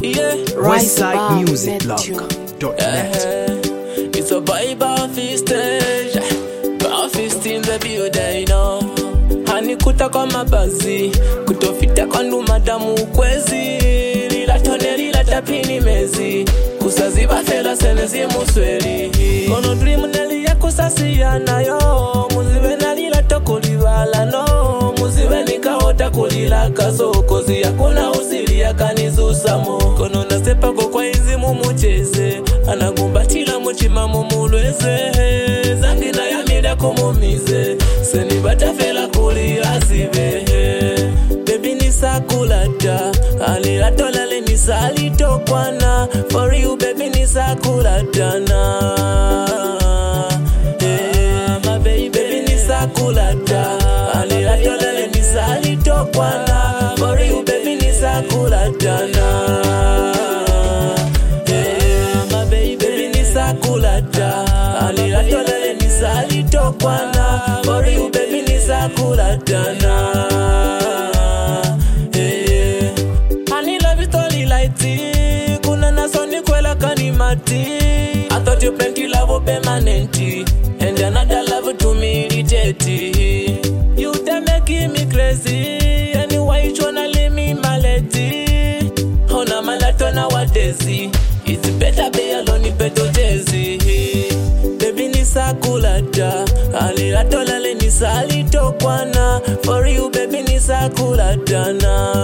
Westsidemusicblog.net. It's a vibe of his stage, office in the building, you know. Hanikuta kwa mabazi, kutofita kwa madamu ukwezi. Lila tone lila tapini mezi, kusaziba fela senezi musweli. Kono dream neli ya kusasia nayo, muzibe na lila tokulibala no. Muzibe nikaota kulila kasokozi ya kuna usili ya kanizusa mo. Kono nasepa kwa hizi mumucheze, anagumbatila muchima mumulweze. Zangina ya mida kumumize, seni batafela kuli asibe. Baby nisakulata, alilatolale nisalitokwana. For you baby nisakulatana. My baby nisakulata, alilatolale nisalitokwana. For you baby nisakulatana. My baby nisakulata, alilatolale nisalitokwana. For you baby nisakulatana. I thought you plenty love permanent, and another love to me irritating. You done making me crazy, anyway you wanna leave me malady. Ona malatona watezi, it's better be alone beto jezi. Baby nisakulata, alilatolale nisalitokwana. For you baby nisakulatana.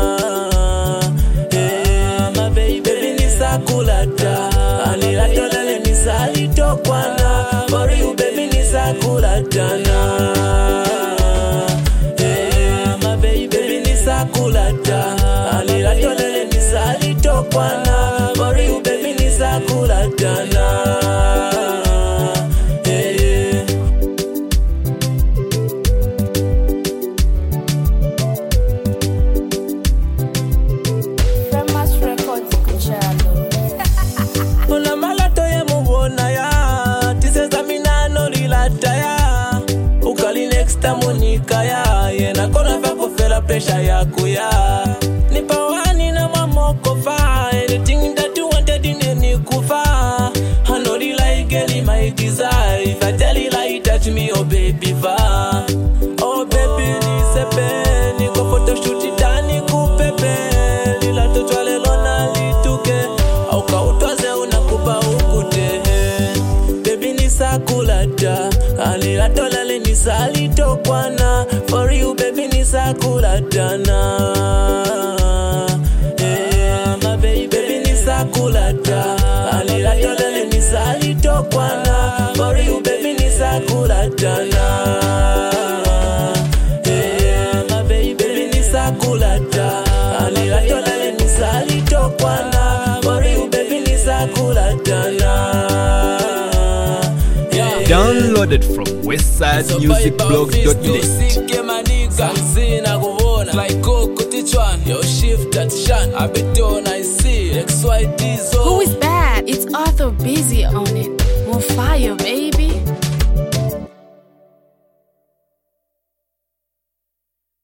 Nisakulata, alilatolale nisalitokwana. For you baby nisakulatana. My baby nisakulata, alilatolale nisalitokwana. For you baby nisakulatana. Monika ya yena kona vako fela pressure ya kuya. Nipa wani na mamoko fa, anything that you wanted in any kufa. I know the like girl my desire. If I tell you like touch me, oh baby fa. Oh baby ni sepe, ni ko photo shoot itani kupepe. Lila tochwale lona lituke, au kautwaze unakupa ukute. Baby ni sakulata, alilatolale nisalitokwana. For you baby nisakulatana. My baby nisakulata, alilatolale nisalitokwana. For you baby nisakulatana. My baby nisakulata, alilatolale nisalitokwana. For you baby nisakulatana. Downloaded from westsidemusicblog.net. Who is that? It's Arthur Busy on it. More fire, baby.